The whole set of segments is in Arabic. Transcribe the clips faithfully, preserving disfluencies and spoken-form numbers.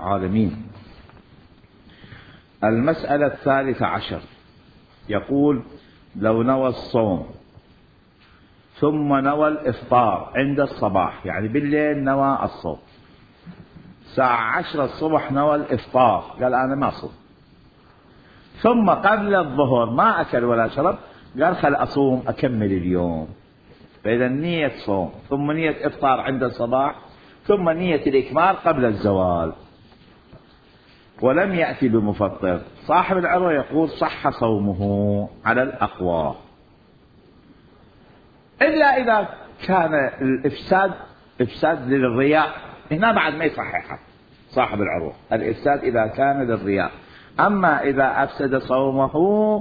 العالمين. المسألة الثالثة عشر يقول: لو نوى الصوم ثم نوى الإفطار عند الصباح، يعني بالليل نوى الصوم، الساعة عشرة الصبح نوى الإفطار، قال أنا ما صوم، ثم قبل الظهر ما أكل ولا شرب، قال خل أصوم أكمل اليوم. فإذا نية صوم ثم نية إفطار عند الصباح ثم نية الإكمال قبل الزوال، ولم يأتي بمفطر، صاحب العروة يقول صح صومه على الأقوى، إلا إذا كان الإفساد إفساد للرياء، هنا بعد ما يصححه صاحب العروة، الإفساد إذا كان للرياء. أما إذا أفسد صومه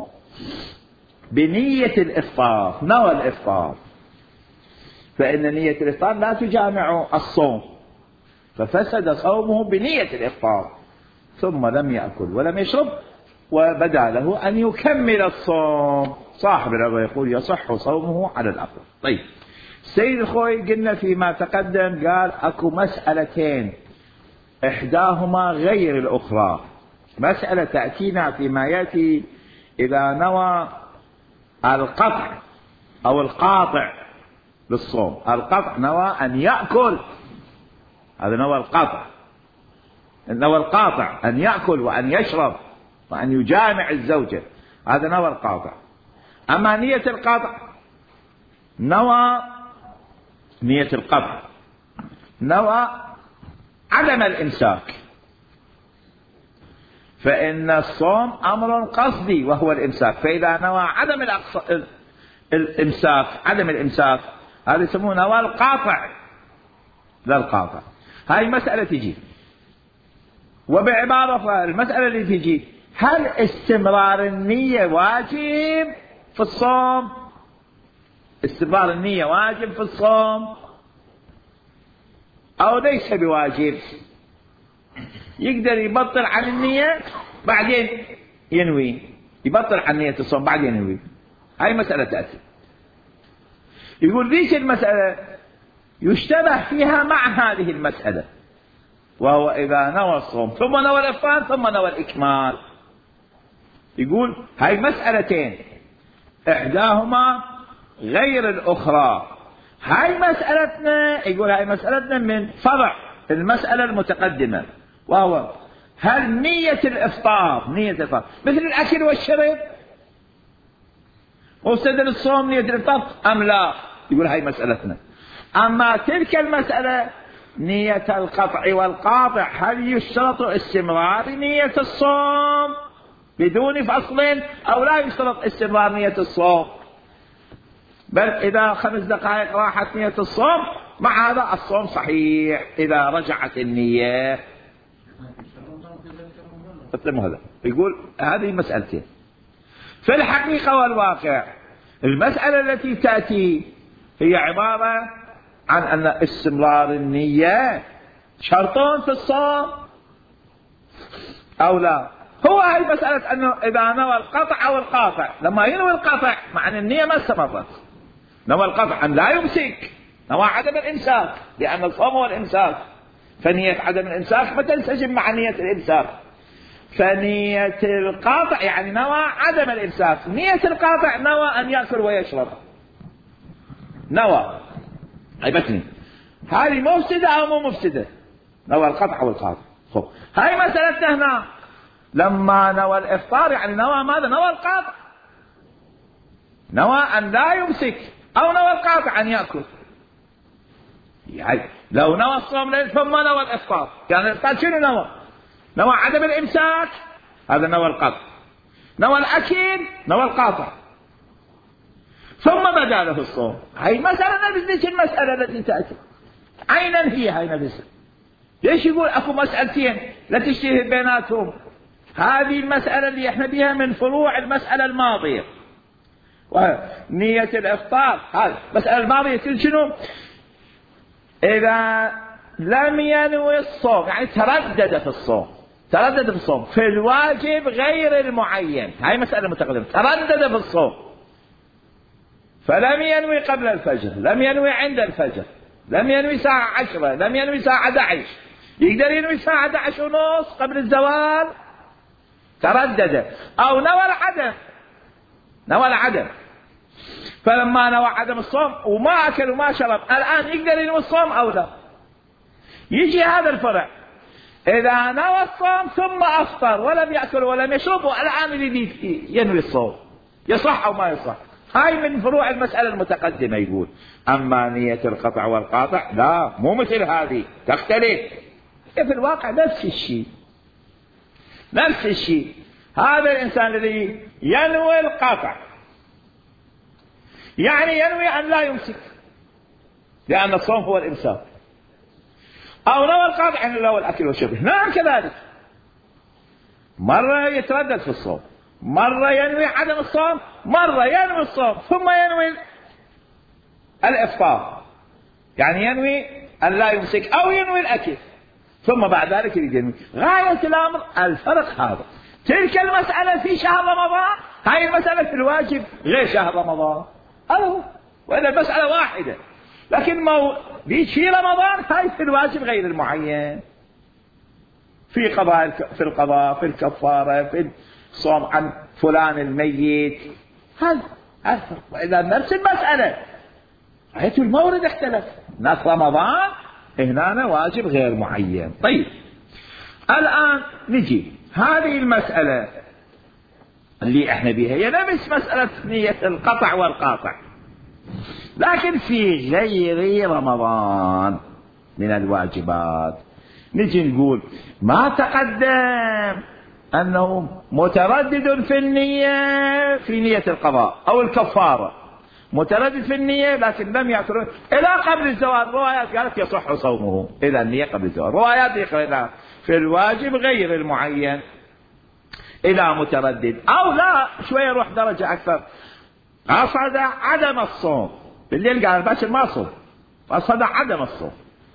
بنية الإفطار، نوى الإفطار، فإن نية الإفطار لا تجامع الصوم، ففسد صومه بنية الإفطار، ثم لم يأكل ولم يشرب وبدا له أن يكمل الصوم، صاحب العروة يقول يصح صومه على الأقل. طيب، سيد الخوي قلنا فيما تقدم قال أكو مسألتين إحداهما غير الأخرى. مسألة تأتينا فيما يأتي إذا نوى القطع أو القاطع للصوم. القطع نوى أن يأكل، هذا نوى القطع، نوى القاطع أن يأكل وأن يشرب وأن يجامع الزوجة، هذا نوى القاطع. أما نية القطع نوى نية القطع نوى عدم الإمساك، فإن الصوم أمر قصدي وهو الإمساك، فإذا نوى عدم الإمساك عدم الإمساك هذا يسمونه نوى القاطع لا القاطع. هاي مسألة تجي، وبعبارة المسألة اللي تجي: هل استمرار النية واجب في الصوم؟ استمرار النية واجب في الصوم أو ليس بواجب؟ يقدر يبطل عن النية بعدين ينوي، يبطل عن نية الصوم بعدين ينوي. هاي مسألة تأتي. يقول ليش المسألة يشتبه فيها مع هذه المسألة، وهو إذا نوى الصوم ثم نوى الإفطار ثم نوى الإكمال. يقول هاي مسألتين إحداهما غير الأخرى. هاي مسألتنا، يقول هاي مسألتنا من فرع المسألة المتقدمة، وهو هل نية الإفطار نية الإفطار مثل الأكل والشرب مفسد للصوم نية الإفطار أم لا؟ يقول هاي مسألتنا. أما تلك المسألة نية القطع والقاطع، هل يشترط استمرار نية الصوم بدون فصل أو لا يشترط استمرار نية الصوم، بل إذا خمس دقائق راحت نية الصوم مع هذا الصوم صحيح إذا رجعت النية. هذا يقول هذه مسألتين. في الحقيقة والواقع المسألة التي تأتي هي عبارة عن أن استمرار النية شرط في الصوم أو لا. هو هي مسألة أنه إذا نوى القطع أو القاطع، لما ينوي القطع مع أن النية ما استمرت، نوى القطع أن لا يمسك، نوى عدم الإمساك، لأن الصوم هو الإمساك، فنية عدم الإمساك ما تنسجم مع نية الإمساك، فنية القاطع يعني نوى عدم الإمساك، نية القاطع نوى أن يأكل ويشرب، نوى عيبتني، هذه مفسدة أو مو مفسدة؟ نوى القطع والقاطع. خب هاي مسألتنا هنا، لما نوى الإفطار يعني نوى ماذا؟ نوى القاطع، نوى أن لا يمسك، أو نوى القاطع أن يأكل. يعني لو نوى الصوم ثم نوى الإفطار، يعني الإفطار شنو نوى؟ نوى عدم الإمساك، هذا نوى القطع، نوى الأكل نوى القاطع، ثم بدا له الصوم. هاي مسألة نفس المسألة التي تأتي عينا هي هاي نفسها. ليش يقول أكو مسألتين لا تشتهي بيناتهم؟ هذه المسألة اللي احنا بها من فروع المسألة الماضية، ونية الإفطار هذه المسألة الماضية شنو؟ إذا لم ينوي الصوم يعني تردد في الصوم، تردد في الصوم في الواجب غير المعين، هاي مسألة متقدمة، تردد في الصوم فلم ينوي قبل الفجر، لم ينوي عند الفجر، لم ينوي ساعة عشرة، لم ينوي ساعة أحد عشر، يقدر ينوي الساعة أحد عشر ونص قبل الزوال، تردد، أو نوى العدم، نوى العدم، فلما نوى عدم الصوم وما أكل وما شرب الآن يقدر ينوي الصوم أو لا؟ يجي هذا الفرع، إذا نوى الصوم ثم أفطر ولم يأكل ولم يشرب والآن يريد ينوي الصوم، يصح أو ما يصح؟ هاي من فروع المسألة المتقدمة. يقول أما نية القطع والقاطع لا، مو مثل هذه، تختلف. في الواقع نفس الشيء، نفس الشيء. هذا الإنسان الذي ينوي القطع يعني ينوي أن لا يمسك لأن الصوم هو الإمساك، أو نوى القطع أن لا هو الأكل والشرب. نعم كذلك، مرة يتردد في الصوم، مرة ينوي عدم الصوم، مرة ينوي الصوم ثم ينوي الإفطار، يعني ينوي أن لا يمسك أو ينوي الأكل ثم بعد ذلك ينوي. غاية الأمر الفرق هذا. تلك المسألة في شهر رمضان، هاي المسألة في الواجب غير شهر رمضان، أه وإذا المسألة واحدة، لكن مو في رمضان هاي في الواجب غير المعين، في قضاء، في القضاء، في الكفارة، في الصوم عن فلان الميت، هذا الفرق. وإذا نفس المسألة آية المورد اختلف، نص رمضان هنا واجب غير معين. طيب الآن نجي هذه المسألة اللي احنا بها هي نفس مسألة نية القطع والقاطع، لكن في غير رمضان من الواجبات. نجي نقول ما تقدم أنه متردد في النية، في نية القضاء أو الكفارة، متردد في النية لكن لم يعترف إلى قبل الزوال. روايات قالت يصح صومه إذا النية قبل الزوال، روايات يقولها في الواجب غير المعين إلى متردد، أو لا شوية يروح درجة أكثر، قصد عدم الصوم بالليل، قال باكر ما صوم، قصد عدم الصوم،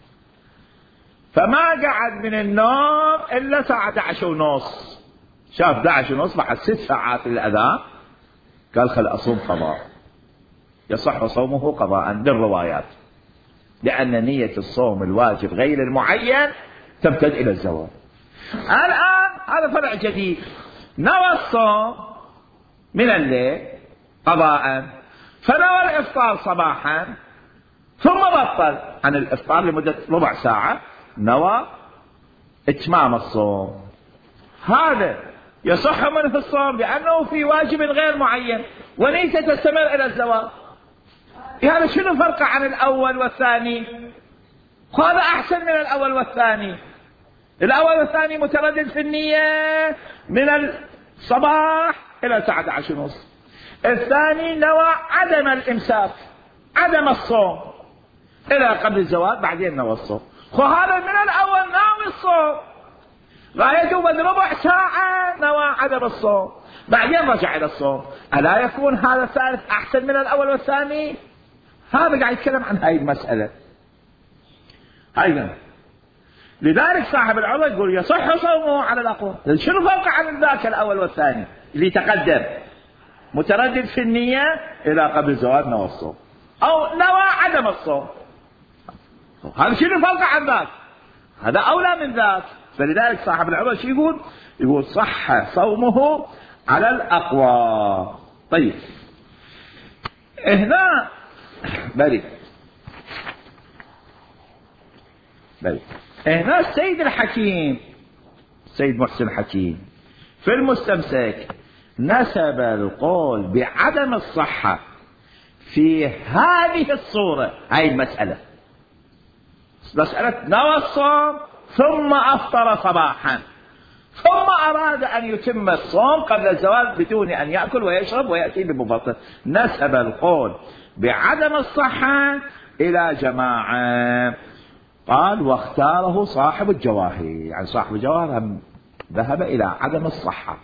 فما قعد من النوم إلا ساعة أحد عشر ونص، شاف أحد عشر ونص بعد ست ساعات للأذان، قال خل أصوم قضاء، يصح صومه قضاء بالروايات، لأن نية الصوم الواجب غير المعين تمتد إلى الزوال. الآن هذا فرع جديد، نوى الصوم من الليل قضاء، فنوى الإفطار صباحا ثم بطل عن الإفطار لمدة ربع ساعة، نوى إتمام الصوم، هذا يصح منه الصوم لأنه في واجب غير معين ونيته تستمر إلى الزوال. يعني شنو فرق عن الأول والثاني؟ هذا أحسن من الأول والثاني. الأول والثاني متردد في النية من الصباح إلى ساعة أحد عشر ونص، الثاني نوى عدم الإمساك، عدم الصوم إلى قبل الزوال، بعدين نوى الصوم. وهذا من الأول ناوي الصوم، غايته بعد ربع ساعة نوى عدم الصوم، بعدين رجع إلى الصوم. ألا يكون هذا الثالث أحسن من الأول والثاني؟ هذا قاعد يتكلم عن هاي المسألة. أيضا لذلك صاحب العروة يقول يصح صومه على الأقوى. شنو فرق عن ذاك الأول والثاني اللي تقدم؟ متردد في النية إلى قبل الزواج نوى الصوم، أو نوى عدم الصوم، هذا شنو فرق عن ذاك؟ هذا أولى من ذاك. فلذلك صاحب العروة شو يقول؟ يقول صح صومه على الأقوى. طيب هنا بلي بلي هنا السيد الحكيم، السيد محسن حكيم في المستمسك نسب القول بعدم الصحة في هذه الصورة، هاي المسألة، مسألة نوى الصوم ثم أفطر صباحا ثم أراد أن يتم الصوم قبل الزوال بدون أن يأكل ويشرب ويأتي بمفطر، نسب القول بعدم الصحة إلى جماعة، قال واختاره صاحب الجواهر، يعني صاحب الجواهر هم ذهب إلى عدم الصحة.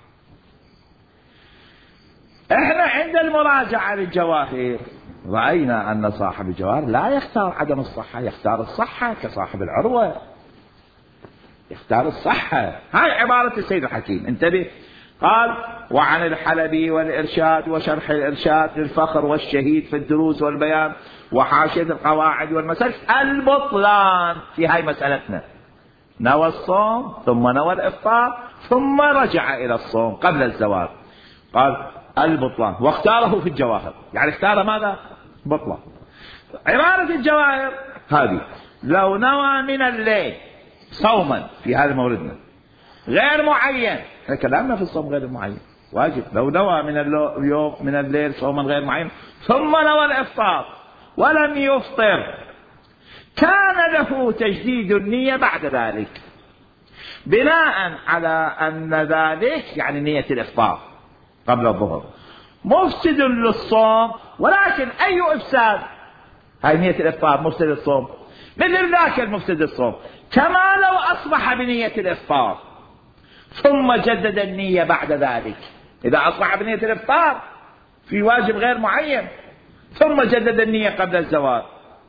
احنا عند المراجعة للجواهر رأينا أن صاحب الجواهر لا يختار عدم الصحة، يختار الصحة كصاحب العروة، يختار الصحة. هاي عبارة السيد الحكيم، انتبه. قال وعن الحلبي والإرشاد وشرح الإرشاد للفخر والشهيد في الدروس والبيان وحاشية القواعد والمسائل البطلان في هاي مسألتنا، نوى الصوم ثم نوى الإفطار ثم رجع إلى الصوم قبل الزوال، قال البطلان، واختاره في الجواهر، يعني اختار ماذا؟ بطلان. عبارة الجواهر هذه: لو نوى من الليل صوما، في هذا موردنا غير معين، كلامنا في الصوم غير معين واجب، لو نوى من اليوم من الليل صوما غير معين ثم نوى الإفطار ولم يفطر، كان له تجديد النية بعد ذلك، بناء على أن ذلك يعني نية الإفطار قبل الظهر مفسد للصوم. ولكن أي إفساد؟ هاي نية الإفطار مفسد للصوم، مثل ذاك المفسد للصوم، كما لو أصبح بنية الإفطار ثم جدد النية بعد ذلك. إذا أصبح بنية الإفطار في واجب غير معين ثم جدد النية قبل الزوال،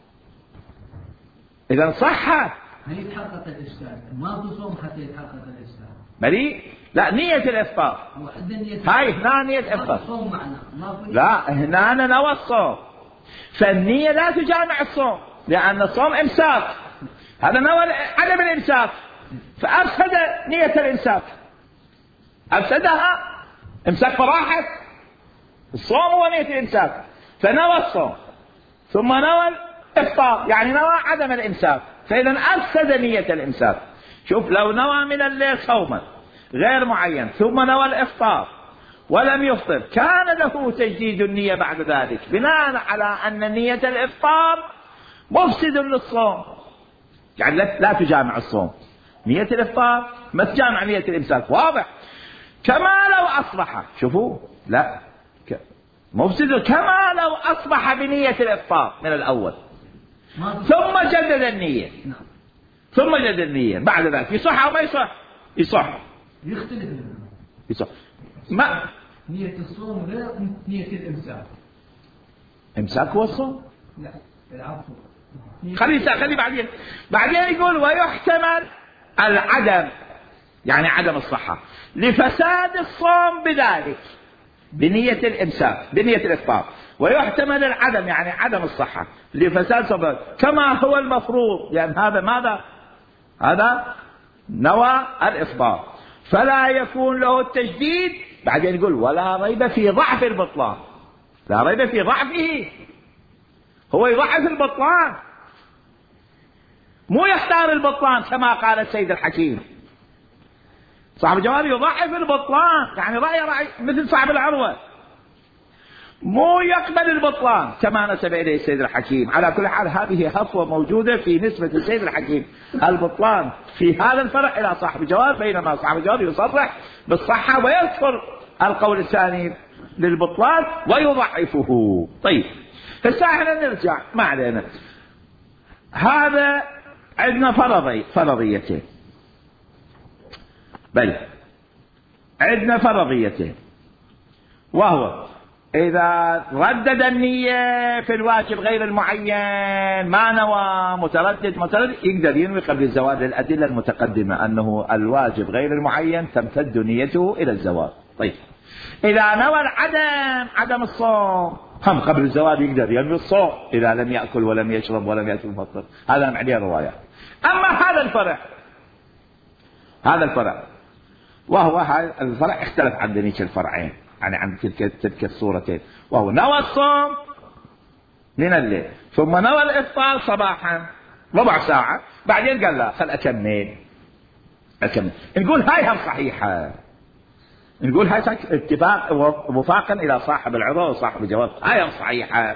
إذا صح. هل يتحقق الإفساد؟ ما تصوم حتى يتحقق الإفساد. مليء؟ لا، نية الإفطار هاي هنا نية الإفطار، لا هنا أنا نوى الصوم، فالنية لا تجامع الصوم، لأن الصوم إمساك، هذا نوى عدم الإمساك فأفسد نية الإمساك، أفسدها، إمساك فراحت، الصوم هو نية الإمساك، فنوى الصوم ثم نوى الإفطار يعني نوى عدم الإمساك، فإذا أفسد نية الإمساك. شوف، لو نوى من الليل صوما غير معين ثم نوى الإفطار ولم يفطر، كان له تجديد النية بعد ذلك، بناء على أن نية الإفطار مفسد للصوم، يعني لا تجامع الصوم، نية الإفطار ما تجامع نية الإمساك، واضح؟ كما لو أصبح، شوفوا، لا مفسد كما لو أصبح بنية الإفطار من الأول ثم جدد النية، ثم جدد النية بعد ذلك، يصح أو ما يصح؟ يصح. يختلف يصح. ما نية الصوم غير نية الإمساك. إمساك هو الصوم؟ لا العفو. خلي خلي بعدين بعدين يقول ويحتمل العدم، يعني عدم الصحة، لفساد الصوم بذلك بنية الإمساك بنية الإفطار، ويحتمل العدم يعني عدم الصحة لفساد الصوم كما هو المفروض، لأن هذا ماذا؟ هذا نوى الإفطار، فلا يكون له التجديد. بعدين يقول ولا ريب في ضعف البطلان، لا ريب في ضعفه، هو يضعف البطلان، مو يختار البطلان كما قال السيد الحكيم. صاحب الجواب يضعف البطلان، يعني رأي رأي مثل صاحب العروة، مو يقبل البطلان كما نسب إليه السيد الحكيم. على كل حال هذه هفوة موجودة في نسبة السيد الحكيم البطلان في هذا الفرع إلى صاحب الجواب، بينما صاحب الجواب يصرح بالصحة ويذكر القول الثاني للبطلان ويضعفه. طيب هسه احنا نرجع، ما علينا، هذا عندنا فرضي فرضيتين، بل عندنا فرضيتين، وهو إذا ردد النية في الواجب غير المعين، ما نوى، متردد متردد، يقدر ينوي قبل الزوال للأدلة المتقدمة أنه الواجب غير المعين تمتد نيته إلى الزوال. طيب إذا نوى العدم عدم الصوم، هم قبل الزوال يقدر ينوي الصوم إذا لم يأكل ولم يشرب ولم يأكل مفطر، هذا عليه روايات. أما هذا الفرع هذا الفرع وهو هذا الفرع اختلف عن ذنيك الفرعين، يعني عن تلك تلك الصورتين، وهو نوى الصوم من الليل ثم نوى الإفطار صباحا ربع ساعة، بعدين قال لا خل أكمل أكمل نقول هاي هم صحيحة، نقول هاي اتفاق وفاقا إلى صاحب العروة وصاحب الجواب، هاي هم صحيحة.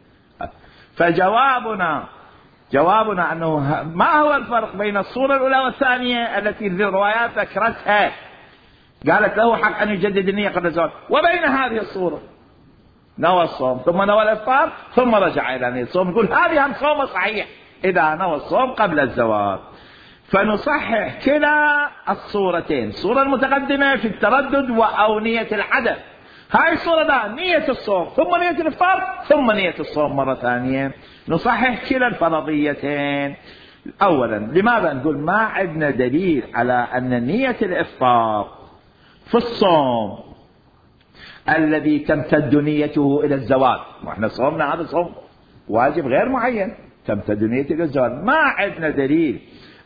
فجوابنا جوابنا أنه ما هو الفرق بين الصورة الأولى والثانية التي الروايات ذكرتها قالت له حق أن يجدد النية قبل الزواج، وبين هذه الصورة نوى الصوم ثم نوى الإفطار ثم رجع إلى نية الصوم، نقول هذه هم صوم صحيح إذا نوى الصوم قبل الزواج. فنصحح كلا الصورتين، الصورة المتقدمة في التردد أو نية العدم، هاي الصورة ده نية الصوم ثم نية الإفطار ثم نية الصوم مرة ثانية، نصحح كلا الفرضيتين. أولا لماذا نقول ما عندنا دليل على أن نية الإفطار في الصوم الذي تمتد نيته إلى الزوال، وإحنا صومنا هذا صوم واجب غير معين تمتد نيته إلى الزوال، ما عندنا دليل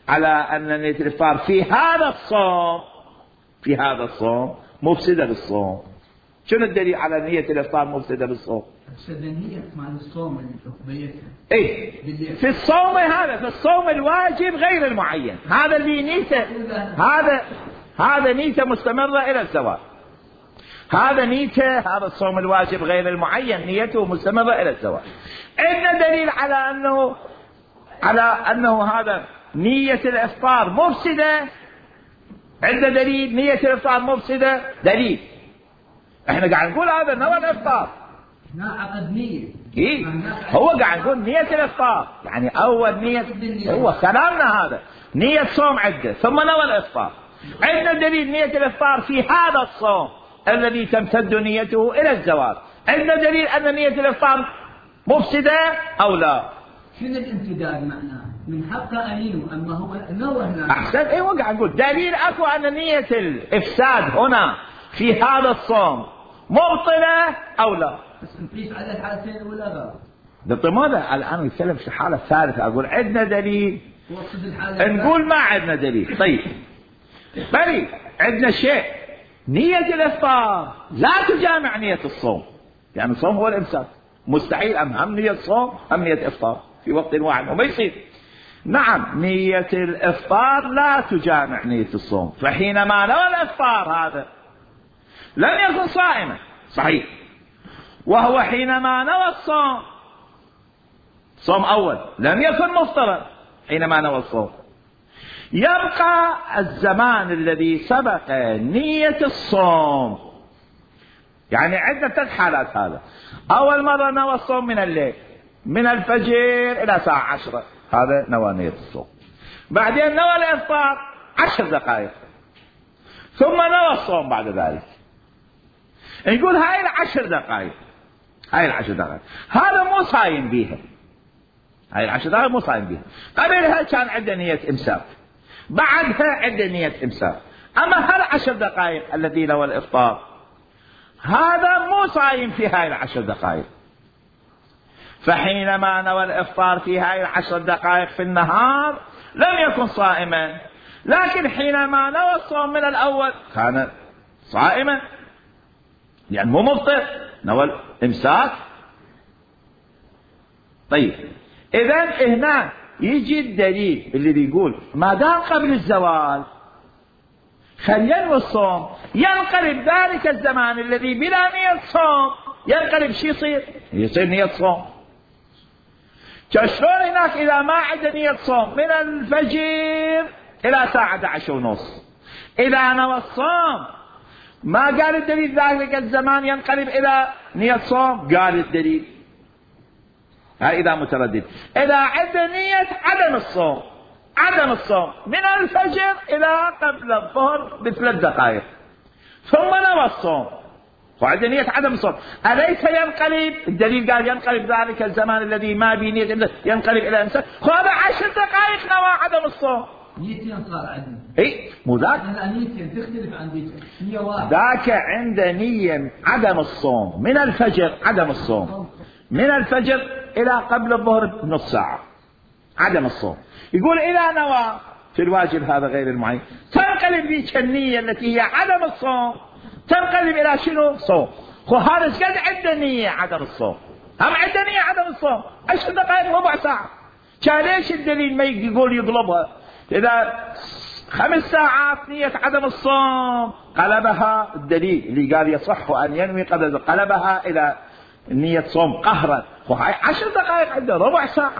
على أن نية الإفطار في هذا الصوم في هذا الصوم مفسدة للصوم. شنو الدليل على نية الإفطار مفسدة للصوم؟ النية مع الصوم اللي إيه في الصوم هذا، في الصوم الواجب غير المعين، هذا اللي نيته هذا هذا نيته مستمرة إلى الزوال. هذا نيته هذا الصوم الواجب غير المعين نيته مستمرة إلى الزوال. عندنا دليل على أنه على أنه هذا نية الإفطار مفسدة. عندنا دليل نية الإفطار مفسدة. دليل احنا قاعد نقول هذا نوى الإفطار. نعقد نية. إيه هو قاعد نقول نية الإفطار، يعني أول نية هو كلامنا هذا نية صوم عدة ثم نوى الإفطار. عندنا دليل نية الإفطار في هذا الصوم الذي تمتد نيته إلى الزوال. عندنا دليل أن نية الإفطار مفسدة أو لا. شنو الامتداد معناه؟ من حق أن أما هو نوى هنا. أحسن. إيه وقع نقول دليل أكو أن نية الإفساد هنا في هذا الصوم مبطلة أو لا. بس نقيس على الحالتين ولا غلط؟ بالضبط الآن نتكلم في الحالة الثالثة. أقول عندنا دليل نقول ما عندنا دليل. طيب بلي عندنا شيء نية الإفطار لا تجامع نية الصوم، يعني الصوم هو الإمساك مستحيل أم هم نية صوم أم نية إفطار في وقت واحد وما يصير. نعم نية الإفطار لا تجامع نية الصوم، فحينما نوى الإفطار هذا لم يكن صائما صحيح، وهو حينما نوى الصوم صوم أول لم يكن مفطرا حينما نوى الصوم. يبقى الزمان الذي سبق نية الصوم، يعني عندنا ثلاث حالات. هذا أول مرة نوى الصوم من الليل من الفجر إلى ساعة عشرة، هذا نوى نية الصوم. بعدين نوى الإفطار عشر دقائق ثم نوى الصوم بعد ذلك. نقول هاي العشر دقائق هاي العشر دقائق هذا مو صايم بيها، هاي العشر دقائق مو صايم بيها. قبلها كان عنده نية إمساك، بعدها عنده نية إمساك. أما هالعشر دقائق الذي نوى الإفطار هذا مو صايم في هاي العشر دقائق، فحينما نوى الإفطار في هاي العشر دقائق في النهار لم يكن صائما، لكن حينما نوى الصوم من الأول كان صائما، يعني مو مفطر، نوى الإمساك. طيب إذن هنا يجي الدليل اللي بيقول ما دام قبل الزوال خلينوي الصوم، ينقلب ذلك الزمان الذي بلا نية صوم ينقلب شي يصير يصير نية صوم. شلون هناك إذا ما عنده نية صوم من الفجر إلى ساعة أحد عشر ونص، إذا نوى الصوم ما قال الدليل ذلك الزمان ينقلب إلى نية صوم؟ قال الدليل هاي إذا متردد. إذا عنده نية عدم الصوم عدم الصوم من الفجر إلى قبل الظهر بثلاث دقائق ثم نوى الصوم وعنده نية عدم الصوم، أليس ينقلب؟ الدليل قال ينقلب ذلك الزمان الذي ما بنية ينقلب إلى إمساك. هذا عشر دقائق نوى عدم الصوم. نيتين صار عندنا. إيه مو ذاك. نيتين تختلف عن ديك. نية واحدة. ذاك عنده نية عدم الصوم من الفجر عدم الصوم من الفجر إلى قبل الظهر بنص ساعة عدم الصوم. يقول إذا نوى في الواجب هذا غير المعين تنقلب ذيك النية التي هي عدم الصوم تنقلب إلى شنو؟ صوم. وهذا قد عنده نية عدم الصوم، هم عنده نية عدم الصوم عشر دقائق ربع ساعة. كان ليش الدليل ما يقول يطلبها؟ إذا خمس ساعات نية عدم الصوم قلبها الدليل اللي قال يصح أن ينوي قبل قلبها إلى نية صوم قهرا. وهاي عشر دقائق عنده ربع ساعة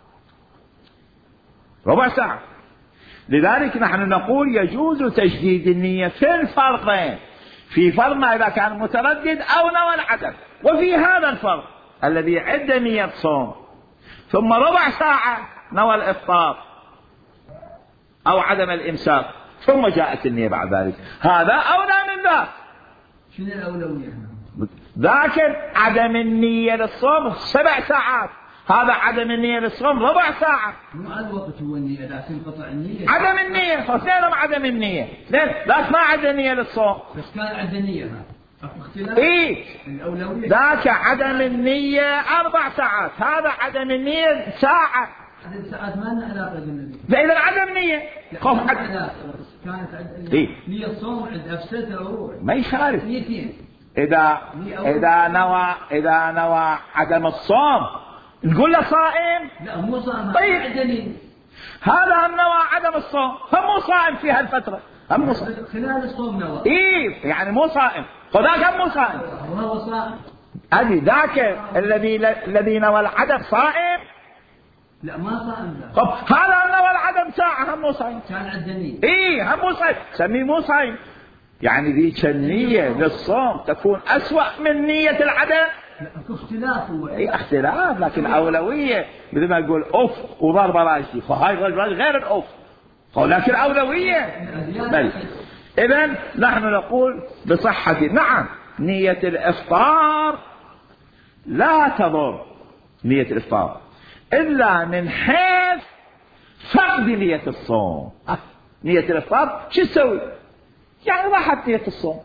ربع ساعة. لذلك نحن نقول يجوز تجديد النية في الفرضين، في فرض ما إذا كان متردد أو نوى العدم، وفي هذا الفرض الذي عنده نية صوم ثم ربع ساعة نوى الإفطار أو عدم الإمساك ثم جاءت النية بعد ذلك، هذا أولى من ذاك. شنو الأولوية هنا؟ ذاك عدم النية للصوم سبع ساعات، هذا عدم النية للصوم ربع ساعة. مو على الوقت هو النية، إذا تنقطع النية عدم النية، فاثنينهم عدم النية، اثنين ذاك ما عنده نية للصوم. بس كان عنده نية هذا اكو اختلاف. إيه الأولوية ذاك عدم النية أربع ساعات، هذا عدم النية ساعة، عدد ساعات ما لنا علاقة بالنبي. فإذا عدم نية خوف عدم كانت عد... إيه؟ نية صوم عند أفسدها الروح ما يخالف. نيتين. إذا إذا نوى إذا نوى عدم الصوم نقول له صائم؟ لا مو صائم. طيب هذا هم نوى عدم الصوم، هم مو صائم في هالفترة، هم مو صائم خلال الصوم نوى. إيه يعني مو صائم، وذاك هم مو صائم. وهو صائم. أدي ذاك الذي الذي نوى العدم صائم؟ لا ما صائم. لا. طب هذا نوى العدم ساعة هم مو صائم. كان عدني. إيه هم مو صائم، سميه مو صائم. يعني ذيك النية للصوم تكون أسوأ من نية العدم. اختلاف هو. إيه اختلاف، لكن أولوية مثل ما يقول أوف وضرب راسي، فهاي غير الأوف، لكن أولوية. بل إذن نحن نقول بصحة نعم نية الإفطار لا تضر نية الإفطار إلا من حيث فقد نية الصوم. نية الإفطار شو تسوي؟ يعني راحت نية الصوم،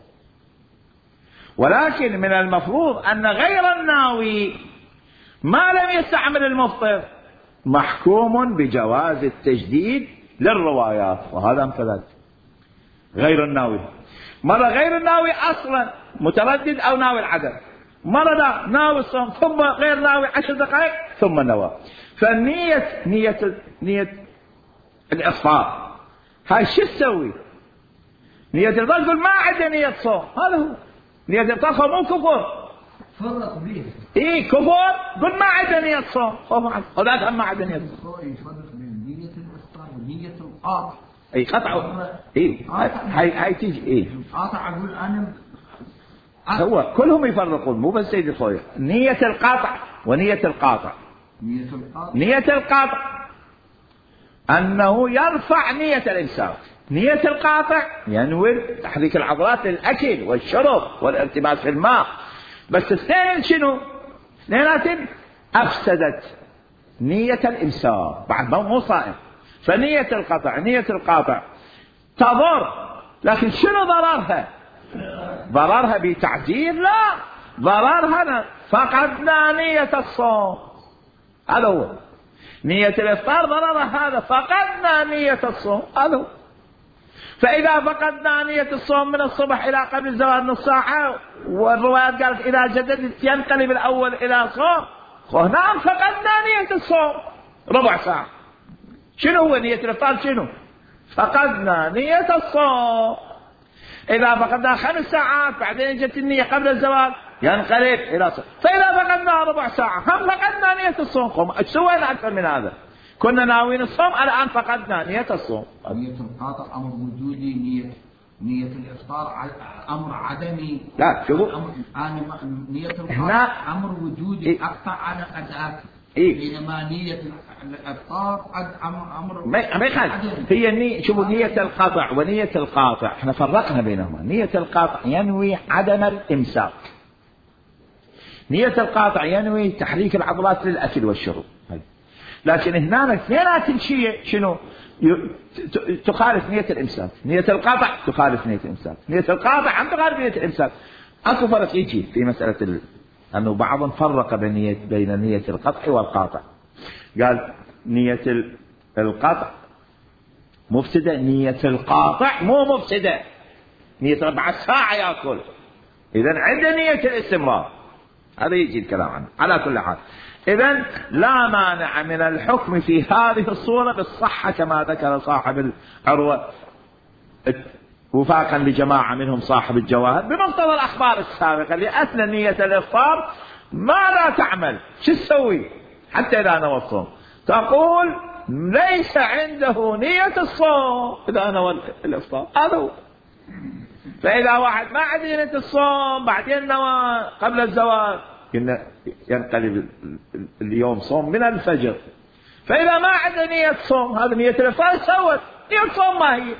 ولكن من المفروض أن غير الناوي ما لم يستعمل المفطر محكوم بجواز التجديد للروايات، وهذا مثل غير الناوي. مرة غير الناوي أصلا متردد أو ناوي العدم، مرة لا ناوي الصوم ثم غير ناوي عشر دقائق ثم نوى. فالنية نية نية الإفطار هاي شو تسوي؟ نية الإفطار تقول ما عندي نية صوم، هذا هو نية الإفطار، مو كفر. فرق بيه. إيه كفر، قل ما عندي نية صوم، خوف عنه، وذاك هم ما عندي نية صوم. يفرق بين نية الإفطار ونية القاطع. اي قطع. اي هاي هاي تيجي اي قاطع اقول انا هو كلهم يفرقون، مو بس سيد الخوي. نية القاطع ونية القاطع. نية القاطع نية القاطع انه يرفع نية الامساك. نية القاطع ينوي تحريك العضلات للاكل والشرب والارتباط في الماء، بس اثنين شنو؟ اثنيناتهم افسدت نية الامساك، بعد ما مو صائم. فنية القطع نية القاطع تضر، لكن شنو ضررها؟ ضررها بتعجيل؟ لا، ضررها فقدنا نية الصوم، هذا هو. نية الإفطار ضررها هذا، فقدنا نية الصوم، هذا هو. فإذا فقدنا نية الصوم من الصبح إلى قبل الزوال نص ساعة، والروايات قالت إذا جددت ينقلب الأول إلى صوم، وهنا فقدنا نية الصوم ربع ساعة. شنو هو نية الإفطار؟ شنو؟ فقدنا نية الصوم. إذا فقدنا خمس ساعات بعدين جت النية قبل الزوال ينقلب إلى صوم. فإذا فقدنا ربع ساعة هم فقدنا نية الصوم. ايش سوينا أكثر من هذا؟ كنا ناويين الصوم، الآن فقدنا نية الصوم. نية القاطع أمر وجودي، نية نية الإفطار أمر عدمي. لا شوفوا، أنا نية القاطع أمر وجودي. إيه؟ أقطع على أداك. إيه؟ بينما نية الإفطار أمر ما ما يخالف. هي نية، شوفوا نية القاطع ونية القاطع احنا فرقنا بينهما. نية القاطع ينوي عدم الإمساك، نية القاطع ينوي تحريك العضلات للأكل والشرب. لكن هنا اثنينات الشيء شنو؟ تخالف نية الإمساك. نية القاطع تخالف نية الإمساك، نية القاطع هم تخالف نية الإمساك. أكو فرق يجي في مسألة ال... أنه بعضهم فرق بين نية بين نية القطع والقاطع. قال نية القطع مفسدة، نية القاطع مو مفسدة. نية بعد ساعة يأكل، إذن عنده نية الاستمرار. هذا يجي الكلام عنه. على كل حال إذن لا مانع من الحكم في هذه الصورة بالصحة كما ذكر صاحب العروة وفاقا لجماعة منهم صاحب الجواهر بمقتضى الأخبار السابقة لأن نية الإفطار ما لا تعمل. شو تسوي حتى إذا نوى الصوم؟ تقول ليس عنده نية الصوم إذا نوى الإفطار، هذا هو. فإذا واحد ما عنده نية الصوم بعدين نوى قبل الزوال ينقلب اليوم صوم من الفجر. فإذا ما عنده نية صوم، هذا نية الإفطار سوت، نية صوم ما هي.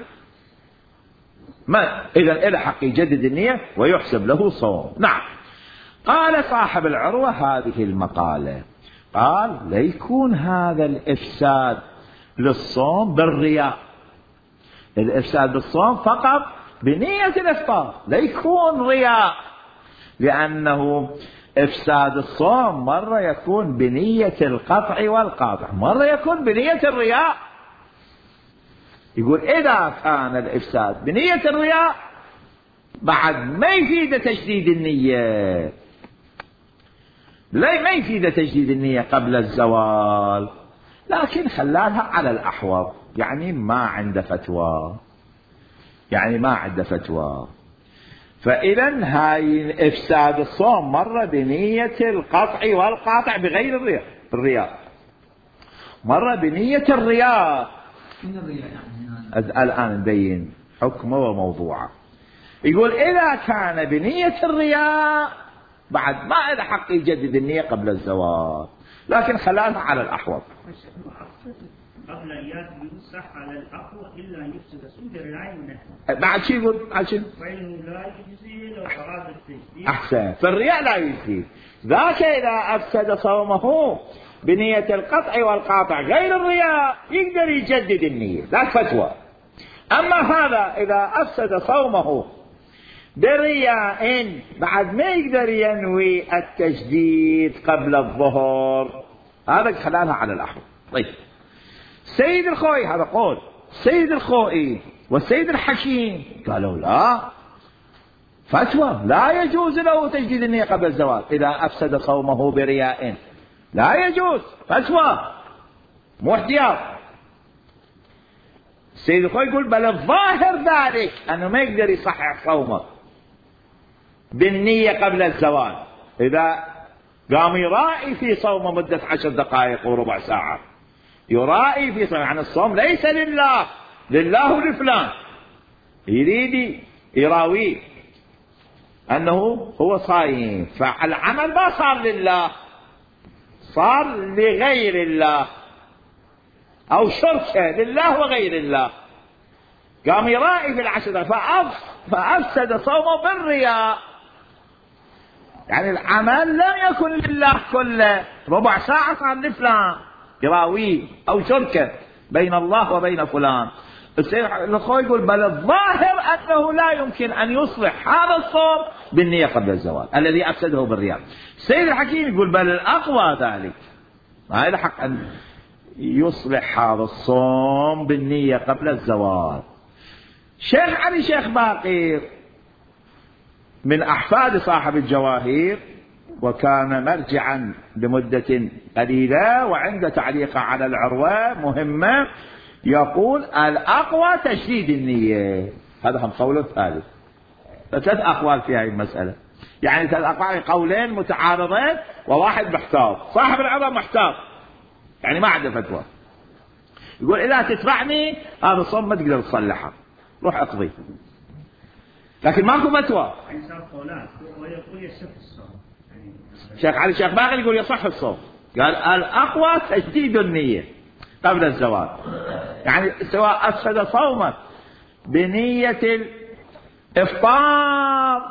ما إذا إلى حق يجدد النية ويحسب له صوم. نعم. قال صاحب العروة هذه المقالة، قال ليكون هذا الإفساد للصوم بالرياء، الإفساد بالصوم فقط بنية الإفطار، ليكون رياء لأنه إفساد الصوم مرة يكون بنية القطع والقاطع، مرة يكون بنية الرياء. يقول إذا كان الإفساد بنية الرياء بعد ما يفيد تجديد النية، لا ما يفيد تجديد النية قبل الزوال، لكن خلالها على الأحوط، يعني ما عنده فتوى، يعني ما عنده فتوى. فإذا هاي إفساد الصوم مرة بنية القطع والقاطع بغير الرياء، الرياء مرة بنية الرياء. من الرياء يعني الآن نبين حكمه وموضوعه. يقول إذا كان بنية الرياء بعد ما إذا حق يجدد النية قبل الزواج، لكن خلالها على الأحوط. قبل أيات يصح على الأقوى إلا أن يفسد سود الرعاية منه. بعد شيء يقول بعد شيء فإنه لا يجزي لو أراد التجديد. أحسن. فالرياء لا يجزي، ذاك إذا أفسد صومه بنية القطع والقاطع غير الرياء يقدر يجدد النية، ذاك فتوى. أما هذا إذا أفسد صومه برياء بعد ما يقدر ينوي التجديد قبل الظهر، هذا خلالها على الأحوط. طيب سيد الخوئي، هذا قول سيد الخوئي والسيد الحكيم قالوا لا، فتوى لا يجوز له تجديد النية قبل الزواج إذا أفسد صومه برياء، لا يجوز، فتوى مو احتياط. السيد الخوئي يقول بل الظاهر ذلك أنه ما يقدر يصحح صومه بالنية قبل الزواج إذا قام يرائي في صومه مدة عشر دقائق وربع ساعة، يرائي في صوم، يعني الصوم ليس لله، لله ولفلان، يريد يراويه أنه هو صايم، فالعمل ما صار لله، صار لغير الله أو شركة لله وغير الله، قام يرائي في العشر فأفسد صومه بالرياء، يعني العمل لم يكن لله كله، ربع ساعة صار لفلان يراويه أو شركة بين الله وبين فلان. السيد الخوئي يقول بل الظاهر أنه لا يمكن أن يصلح هذا الصوم بالنية قبل الزواج الذي أفسده بالرياء. السيد الحكيم يقول بل الأقوى ذلك، ما له حق أن يصلح هذا الصوم بالنية قبل الزواج. شيخ علي شيخ باقر من أحفاد صاحب الجواهر وكان مرجعا لمدة قليلة، وعند تعليقه على العروة مهمة يقول الأقوى تجديد النية. هذا هم قوله الثالث، ثلاث أقوال في هذه المسألة، يعني ثلاث أقوال، قولين متعارضين وواحد محتاط. صاحب العروة محتاط يعني ما عنده فتوى، يقول إذا تتبعني هذا الصوم ما تقدر تصلحه، روح اقضي، لكن ماكو فتوى. ويقول يصح الصوم. شيخ علي شيخ باقر يقول يصح الصوم، قال الأقوى تجديد النية قبل الزواج، يعني سواء أفسد صومه بنية الإفطار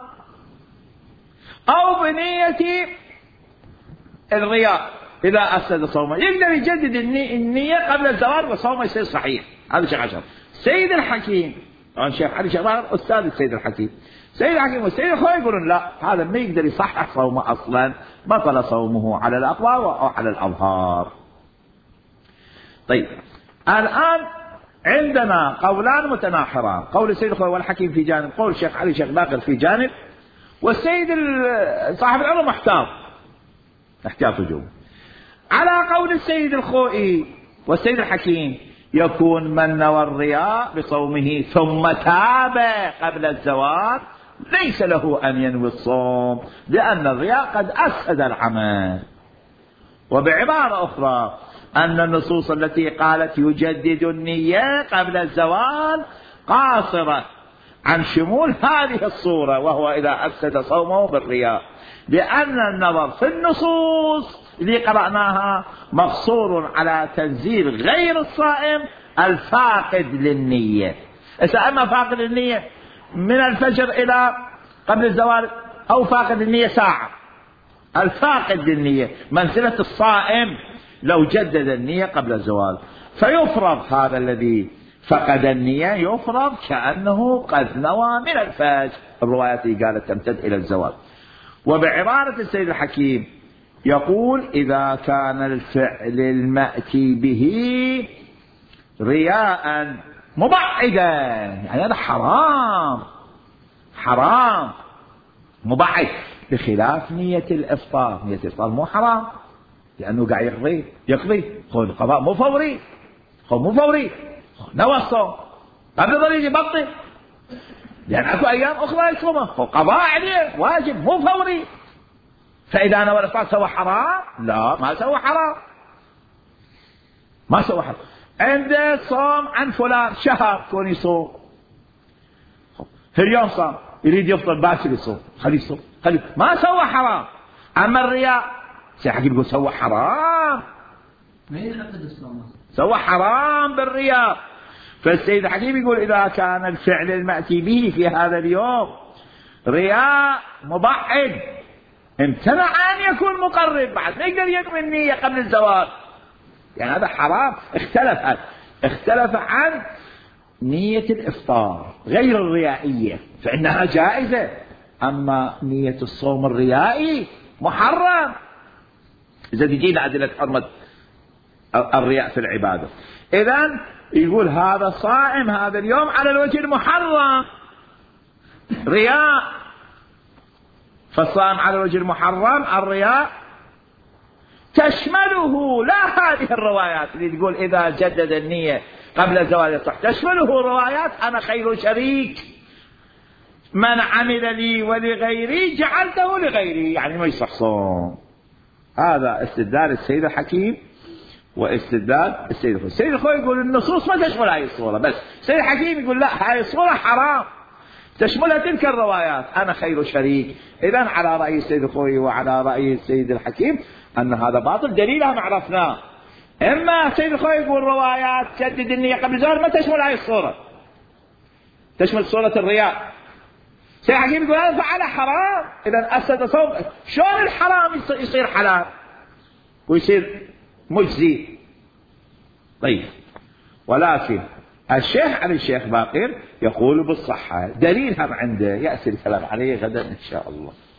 أو بنية الرياء، إذا أفسد صومه يقدر يجدد النية قبل الزواج وصومه يصير صحيح. هذا شيخ عشر. سيد الحكيم طبعا شيخ علي شيخ باقر أستاذ السيد الحكيم، سيد الحكيم والسيد الخوئي يقولون لا، هذا ما يقدر يصحح صومه أصلا، بطل صومه على الأقوى وعلى الأظهار. طيب الآن عندنا قولان متناحران، قول السيد الخوئي والحكيم في جانب، قول الشيخ علي شيخ باقر في جانب، والسيد صاحب العلم محتاط احتياط وجوب. على قول السيد الخوئي والسيد الحكيم يكون من نوى الرياء بصومه ثم تاب قبل الزواج ليس له أن ينوي الصوم، لأن الرياء قد أفسد العمل. وبعبارة أخرى أن النصوص التي قالت يجدد النية قبل الزوال قاصرة عن شمول هذه الصورة، وهو إذا أفسد صومه بالرياء، لأن النظر في النصوص اللي قرأناها مقصور على تنزيل غير الصائم الفاقد للنية. إذا أما فاقد النية من الفجر إلى قبل الزوال أو فاقد النية ساعة، الفاقد للنية منزلة الصائم لو جدد النية قبل الزوال، فيفرض هذا الذي فقد النية يفرض كأنه قد نوى من الفجر. الروايات قالت تمتد إلى الزوال. وبعبارة السيد الحكيم يقول إذا كان الفعل المأتي به رياء مبعدا، يعني هذا حرام حرام مبعد، بخلاف نية الإفطار. نية الإفطار مو حرام لأنه قاعد يقضي يقضي خذ القضاء مو فوري، خذ مو فوري نوى الصوم قبل ضريج يبطل، لأن أكو أيام أخرى يصومها خذ قضاء عليه واجب مو فوري. فإذا نوى الإفطار سوى حرام؟ لا ما سوى حرام، ما سوى حرام. عنده صوم عن فلان شهر كون يصوم، في اليوم صام يريد يفطر باكر يصوم، خليه يصوم خليه، ما سوى حرام. أما الرياء السيد الحكيم يقول سوى حرام، ما ينعقد الصوم، سوى حرام بالرياء. فالسيد الحكيم يقول إذا كان الفعل المأتي به في هذا اليوم رياء مبعد امتنع أن يكون مقرب، بعد ما يقدر ينوي النية قبل الزواج، يعني هذا حرام. اختلف اختلف عن نية الإفطار غير الريائية فإنها جائزة، أما نية الصوم الريائي محرم. إذا تجينا أدلة حرمة الرياء في العبادة، إذن يقول هذا صائم هذا اليوم على الوجه المحرم رياء، فالصائم على الوجه المحرم الرياء تشمله لا هذه الروايات اللي تقول إذا جدد النية قبل الزواج يصح، تشمله روايات أنا خير شريك من عمل لي ولغيري جعلته لغيري، يعني ما يصح صوم. هذا استدلال السيد الحكيم واستدلال السيد الخوي. السيد الخوي يقول النصوص ما تشمل هذه الصورة، بس السيد الحكيم يقول لا هذه الصورة حرام تشملها تلك الروايات أنا خير شريك. إذن على رأي السيد الخوي وعلى رأي السيد الحكيم أن هذا باطل، دليلها ما عرفناه. إما السيد الخوي يقول روايات جدد النية قبل الزواج ما تشمل هذه الصورة، تشمل صورة الرياء. السيد الحكيم يقول هذا فعل حرام، إذن أفسد صوم. شلون الحرام يصير حلال ويصير مجزي؟ طيب، ولكن الشيخ علي الشيخ باقر يقول بالصحة، دليلها عنده، يأتي الكلام عليه غدا إن شاء الله.